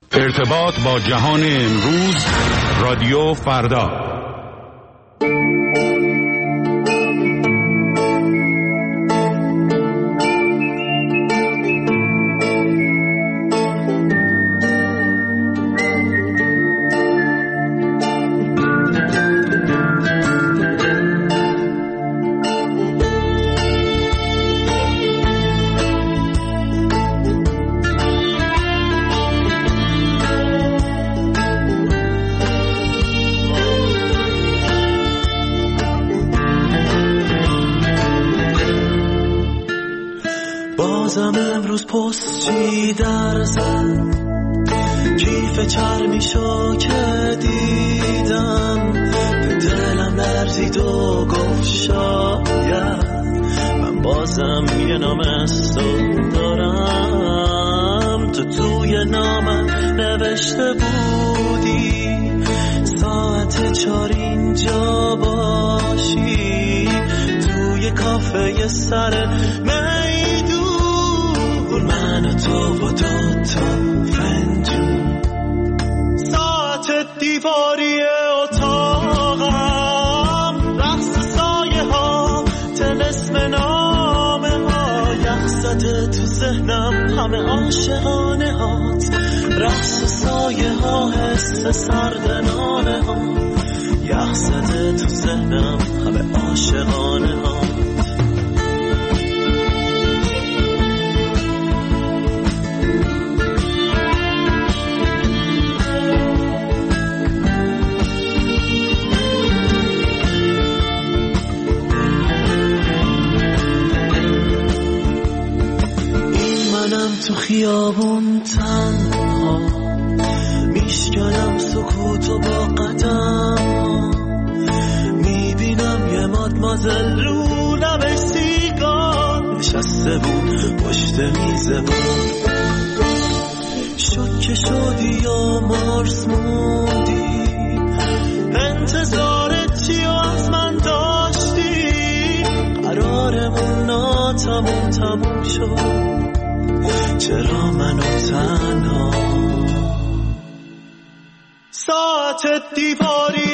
ارتباط با جهان امروز، رادیو فردا. بازم امروز پستی در زد، کیف چرمیشو که دیدم به دلم لرزید و گفت شاید من بازم یه نام استون دارم. تو توی نامم نوشته بودی ساعت 4 اینجا باشی، توی کافه سر من و تو و دوتا فنجون، ساعت دیواری اتاقم، رقص سایه ها، طلسم نامه ها، یخ زده تو ذهنم همه عاشقانه هات، رقص سایه ها، حس سرد نامه ها، یخ زده تو ذهنم همه عاشقانه ها. تو خیابون تنها میشکنم سکوتو با قدم، میبینم یه مادمازل رو لبش سیگار نشسته بود پشت میز بود، شوکه شدی یا مارس موندی، انتظارت چی و از من داشتی، قرارمون تموم شد، چرا منو تنها، ساعت دیواری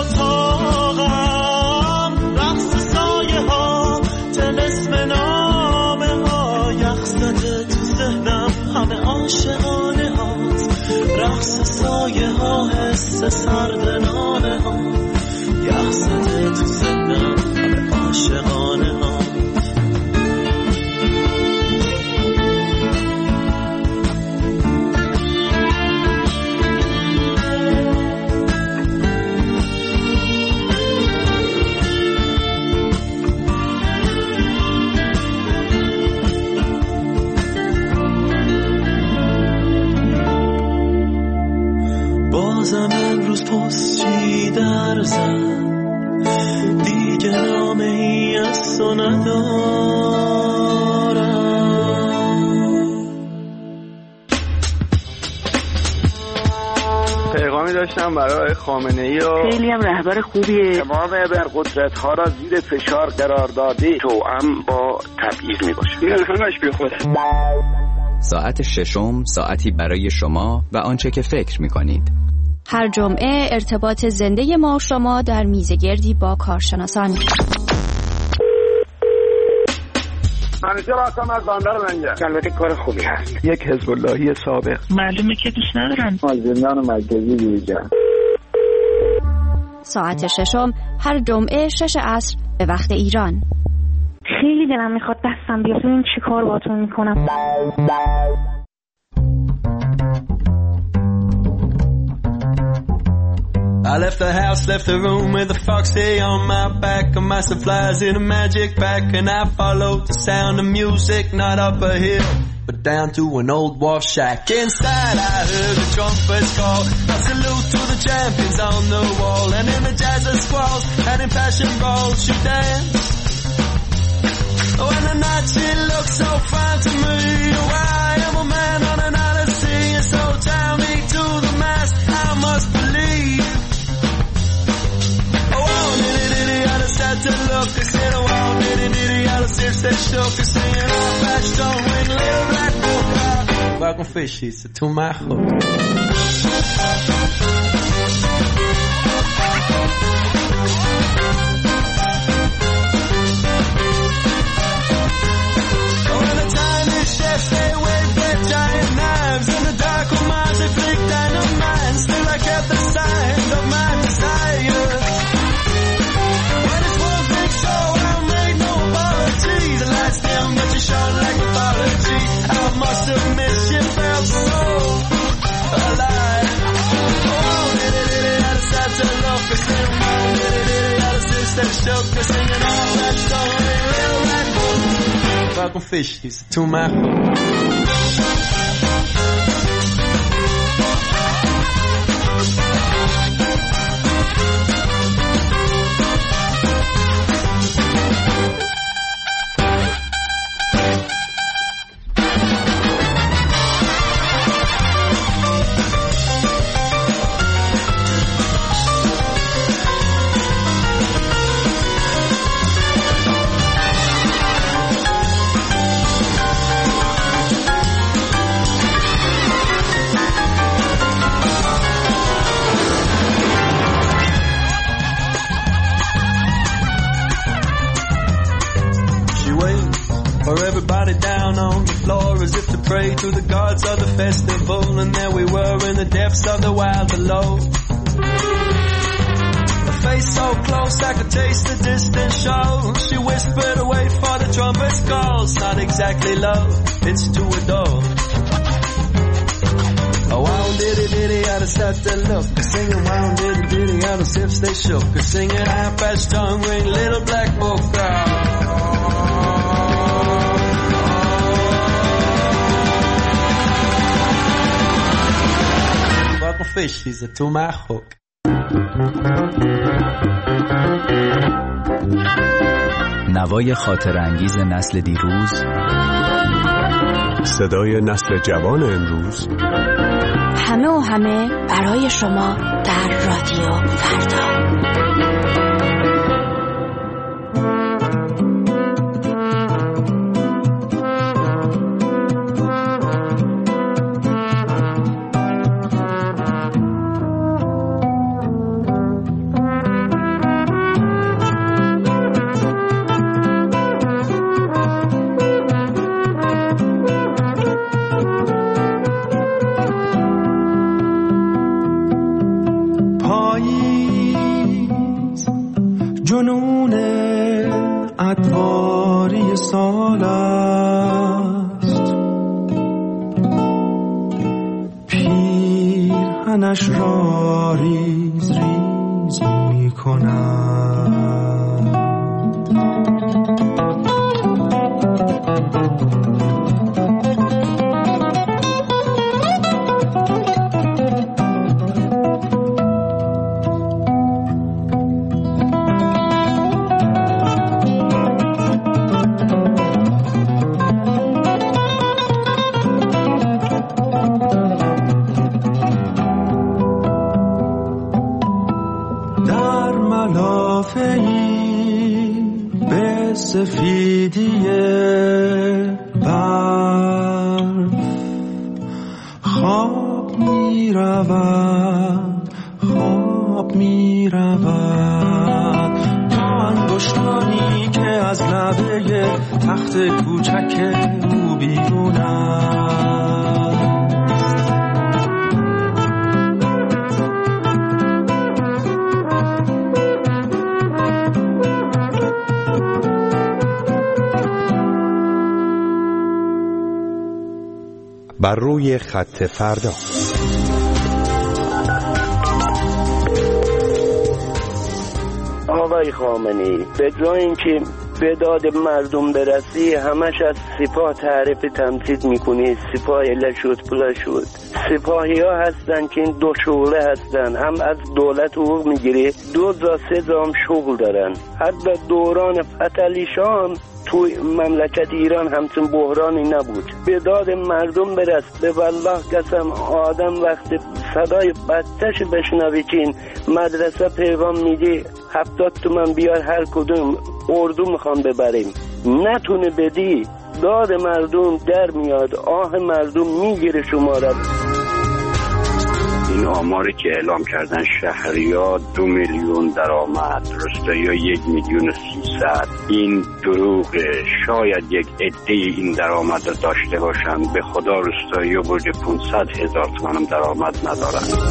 اتاقم، رقص سایه ها، طلسم نامه ها، یخ زده تو ذهنم همه عاشقانه هات، رقص سایه ها، حس سرد نامه ها، یخ زده تو ذهنم همه عاشقانه ها. بازم امروز پستی در زد، دیگه نامه ای از تو ندارم. پیغامی داشتم برای خامنه‌ای و خیلی هم رهبر خوبیه، تمام ابرقدرت‌ها را زیر فشار قرار داده، توأم با تبعیض میباشه. این همش بیخوده. ساعت ششم، ساعتی برای شما و آنچه که فکر میکنید. هر جمعه ارتباط زنده ما و شما در میزگردی با کارشناسان. همیشه راستم از بندر منگه. البته کار خوبی هست. یک حزب اللهی سابق. معلومه که دوست ندارن. زندان مرکزی دیگر. ساعت ششم هر جمعه 6 عصر به وقت ایران. خیلی دلم میخواد دستم بیاد این چی کار باتون میکنم. I left the house, left the room with a foxy on my back and my supplies in a magic bag, and I followed the sound of music, not up a hill but down to an old wharf shack. Inside I heard the trumpets call, a salute to the champions on the wall, and in the jazz of squalls and in passion brawls she danced. Oh, and the night she looked so fine to me. Oh, I am a man on an odyssey, and so tie me to the mast, I must believe. To look, they said, oh, nitty, nitty, all the ships that shook, and singing, oh, flash, don't win, little black boy, Fucking fishies to my hook. Fucking fishies to my hook. To the gods of the festival, and there we were in the depths of the wild below. A face so close I could taste the distant show. She whispered, wait for the trumpet's calls. Not exactly love, it's to adore. Oh, wow, diddy, out of set the look. Singing wow, diddy, out of sips they shook. Singing half-patch tongue ring, little black book girl. Fishies to my hook. نوای خاطر انگیز نسل دیروز، صدای نسل جوان امروز، همه و همه برای شما در رادیو فردا. پیرهنش را ریز ریز می کند. سفیدی برف خواب می رود، خواب می رود تا انگشتانی که از لبه تخت کوچک او بیرونند. بر روی خط فردا. آقای خامنه‌ای، به جای اینکه به داد مردم برسی همش از سپاه تعریف تمثیل میکنی. سپاه اله شد پلا شد. سپاهی ها هستن که این دو شغله هستن، هم از دولت حقوق میگیره، 2 تا 3 تا هم شغل دارن. حتی دوران فتحعلیشاه توی مملکت ایران همچون بحرانی نبود. به داد مردم برس. به والله قسم آدم وقتی صدای بچه‌ش بشنوی که این مدرسه پیغام میده 70 تومن بیار هر کدوم اردو میخوام ببریم، نتونه بدی داد مردم در میاد، آه مردم میگیره شما را. این آماری که اعلام کردن شهریا 2 میلیون درآمد، روستایی‌ها 1,300,000. این دروغه. شاید یک عده این درآمد را داشته باشند. به خدا روستایی‌ها برج 500,000 تومان هم درآمد ندارند.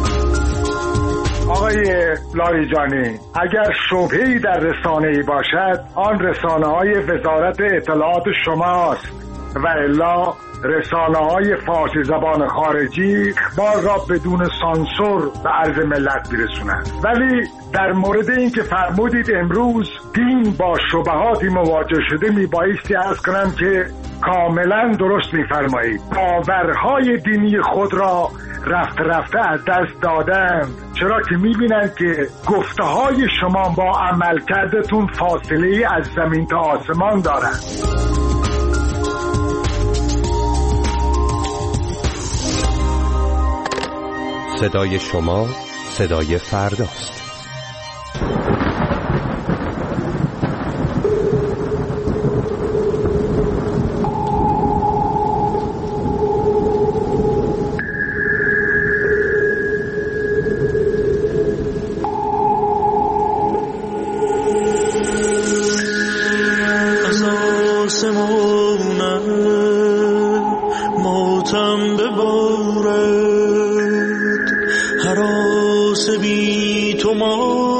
آقای لاریجانی، اگر شبهه‌ای در رسانه‌ای باشد آن رسانه‌های وزارت اطلاعات شماست و الا رسانه‌های فارسی زبان خارجی اخبار را بدون سانسور به عرض ملت برسونند. ولی در مورد این که فرمودید امروز دین با شبهاتی مواجه شده، میبایستی عرض کنم که کاملا درست میفرمایید. باورهای دینی خود را رفته از دست دادند، چرا که میبینند که گفته های شما با عمل کردتون فاصله از زمین تا آسمان دارند. صدای شما صدای فرداست. از آسمانم ماتم ببارد، هراس بی تو ما